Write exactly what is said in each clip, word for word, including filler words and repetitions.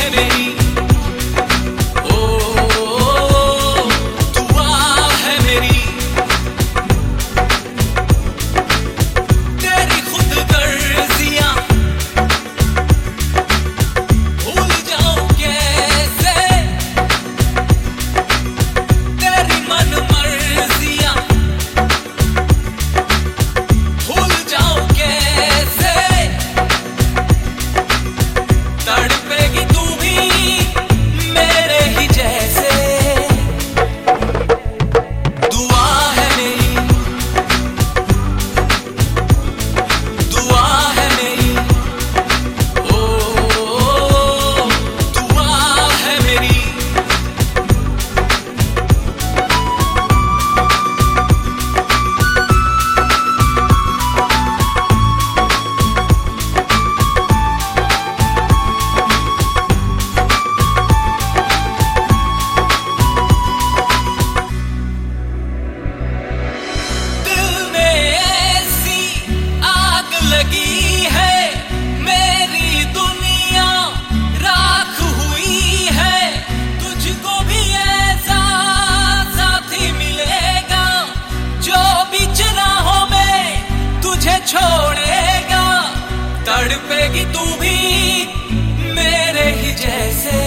छोड़ेगा, तड़पेगी तू भी मेरे ही जैसे।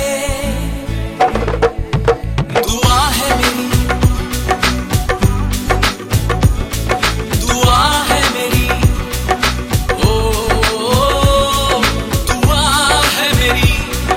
दुआ है मेरी, दुआ है मेरी, ओ, ओ, ओ दुआ है मेरी।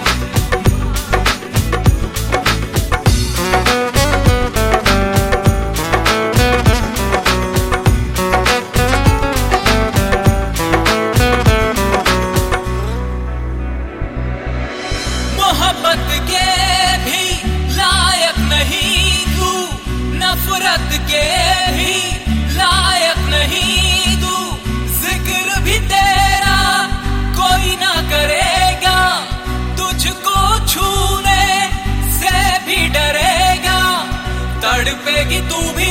मोहब्बत के भी लायक नहीं तू, नफरत के भी लायक नहीं तू, जिक्र भी तेरा कोई ना करेगा, तुझको छूने से भी डरेगा, तड़पेगी तू भी